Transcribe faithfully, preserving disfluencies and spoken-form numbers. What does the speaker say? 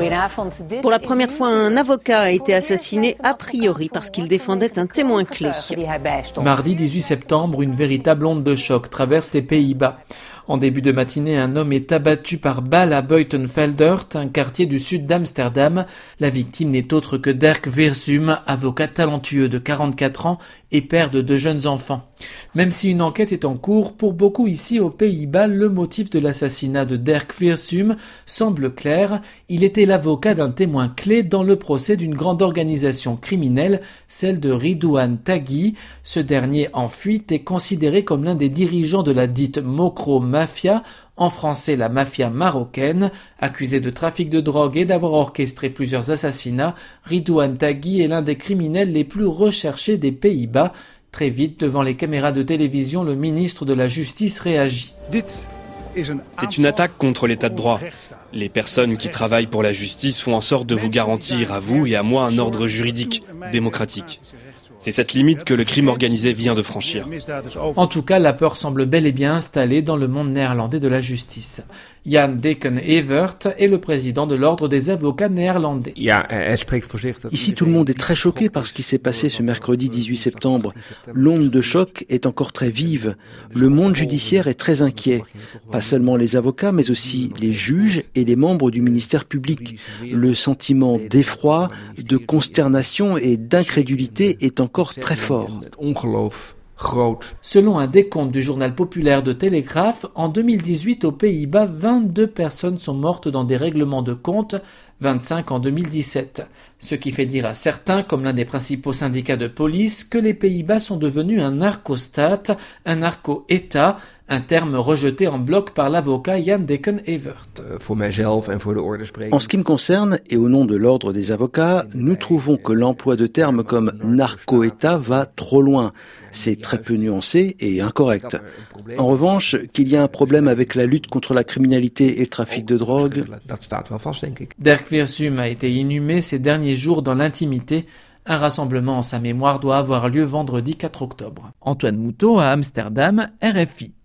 Pour la première fois, un avocat a été assassiné a priori parce qu'il défendait un témoin clé. Mardi dix-huit septembre, une véritable onde de choc traverse les Pays-Bas. En début de matinée, un homme est abattu par balle à Buitenveldert, un quartier du sud d'Amsterdam. La victime n'est autre que Dirk Wiersum, avocat talentueux de quarante-quatre ans et père de deux jeunes enfants. Même si une enquête est en cours, pour beaucoup ici aux Pays-Bas, le motif de l'assassinat de Dirk Wiersum semble clair. Il était l'avocat d'un témoin clé dans le procès d'une grande organisation criminelle, celle de Ridouan Taghi. Ce dernier en fuite est considéré comme l'un des dirigeants de la dite Mokro Mafia, en français la mafia marocaine. Accusé de trafic de drogue et d'avoir orchestré plusieurs assassinats, Ridouan Taghi est l'un des criminels les plus recherchés des Pays-Bas. Très vite, devant les caméras de télévision, le ministre de la Justice réagit. C'est une attaque contre l'état de droit. Les personnes qui travaillent pour la justice font en sorte de vous garantir à vous et à moi un ordre juridique, démocratique. C'est cette limite que le crime organisé vient de franchir. En tout cas, la peur semble bel et bien installée dans le monde néerlandais de la justice. Jan Deken-Evert est le président de l'Ordre des avocats néerlandais. Ici, tout le monde est très choqué par ce qui s'est passé ce mercredi dix-huit septembre. L'onde de choc est encore très vive. Le monde judiciaire est très inquiet. Pas seulement les avocats, mais aussi les juges et les membres du ministère public. Le sentiment d'effroi, de consternation et d'incrédulité est encore très fort. Selon un décompte du journal populaire de Telegraaf, en deux mille dix-huit aux Pays-Bas, vingt-deux personnes sont mortes dans des règlements de compte, vingt-cinq en deux mille dix-sept. Ce qui fait dire à certains, comme l'un des principaux syndicats de police, que les Pays-Bas sont devenus un narco-stat, un narco-État, un terme rejeté en bloc par l'avocat Jan Deken-Evert. En ce qui me concerne, et au nom de l'Ordre des avocats, nous trouvons que l'emploi de termes comme narco-État va trop loin. C'est très peu nuancé et incorrect. En revanche, qu'il y a un problème avec la lutte contre la criminalité et le trafic de drogue... Dirk Wiersum a été inhumé ces derniers jours dans l'intimité. Un rassemblement en sa mémoire doit avoir lieu vendredi quatre octobre. Antoine Moutot à Amsterdam, R F I.